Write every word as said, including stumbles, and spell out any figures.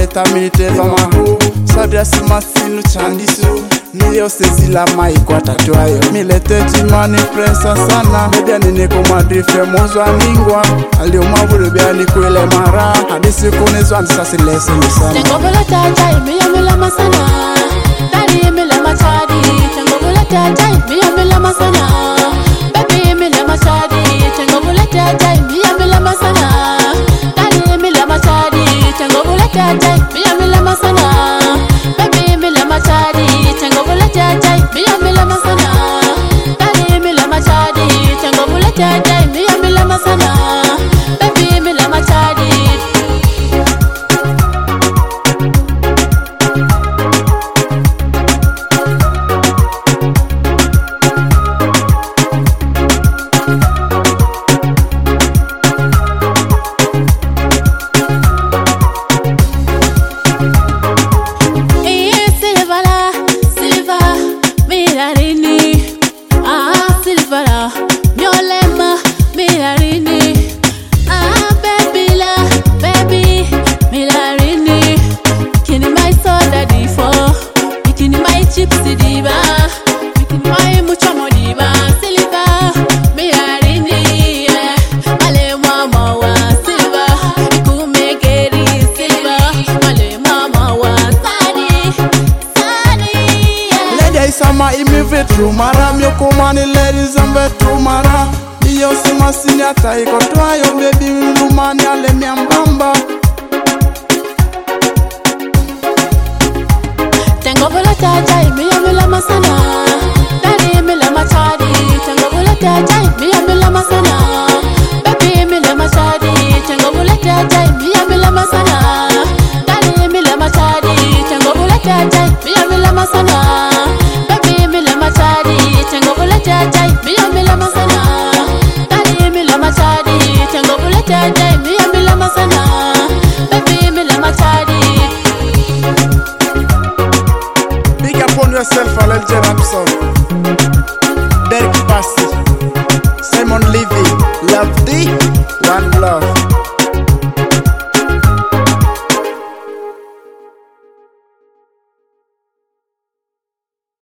tamite vama Sabia simasinu chandisu Nilio sezila maikwa tatuayo Milete jimani presa sana Media nini kumadrife mozwa mingwa Alio maburu bia ni kuile mara Hadisi kunezwa andisasi lese nisana Tengobula tata imiya mila masana Dari imila machadi Tengobula tata imiya mila masana Baby imila machadi Tengobula tata imiya mila masana Dari imila machadi Tengobula tata imiya mila masana Baby imila machadi Tengobula tata imiya mila masana Dari imila machadi Tengobula tata imiya mila masana Baby imila machadi Sama imi vetru mara Myoko mani ladies and vetru mara Iyo sima sinyata iko tuayo baby Lumani ale miambamba Tengobula tata imiya mila masana Dari imila machadi Tengobula tata imiya mila masana Baby imila machadi Tengobula tata imiya mila masana Dari imila machadi Tengobula tata imiya mila masana Tata, miya mila masana. Dari mila machadi. Tengobula tata, miya mila masana. Baby mila machadi. Big up on yourself, Alel Jerapson. Derek Passy, Simon Levy, Love D, One Love.